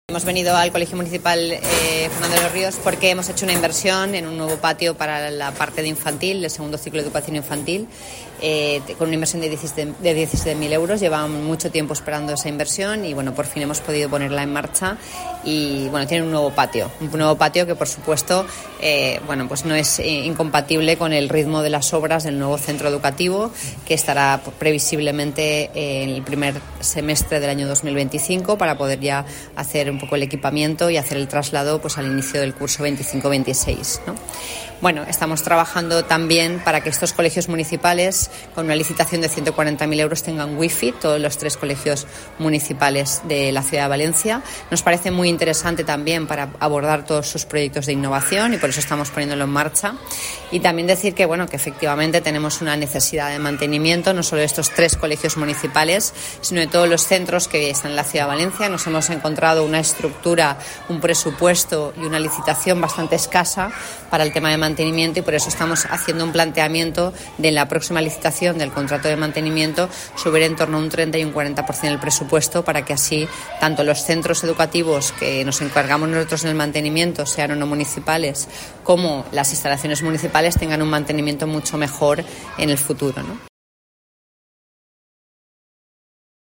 Hemos venido al Colegio Municipal Fernando de los Ríos porque hemos hecho una inversión en un nuevo patio para la parte de infantil, el segundo ciclo de educación infantil, con una inversión de 17.000 euros. Llevábamos mucho tiempo esperando esa inversión y bueno, por fin hemos podido ponerla en marcha y bueno, tiene un nuevo patio que por supuesto pues no es incompatible con el ritmo de las obras del nuevo centro educativo, que estará previsiblemente en el primer semestre del año 2025 para poder ya hacer un poco el equipamiento y hacer el traslado pues al inicio del curso 25-26, ¿no? Bueno, estamos trabajando también para que estos colegios municipales, con una licitación de 140.000 euros, tengan wifi, todos los 3 colegios municipales de la ciudad de Valencia. Nos parece muy interesante también para abordar todos sus proyectos de innovación y por eso estamos poniéndolo en marcha. Y también decir que efectivamente tenemos una necesidad de mantenimiento, no solo de estos 3 colegios municipales, sino de todos los centros que están en la ciudad de Valencia. Nos hemos encontrado una estructura, un presupuesto y una licitación bastante escasa para el tema de mantenimiento y por eso estamos haciendo un planteamiento de la próxima licitación del contrato de mantenimiento subir en torno a un 30 y un 40% del presupuesto, para que así tanto los centros educativos que nos encargamos nosotros en el mantenimiento, sean o no municipales, como las instalaciones municipales tengan un mantenimiento mucho mejor en el futuro, ¿no?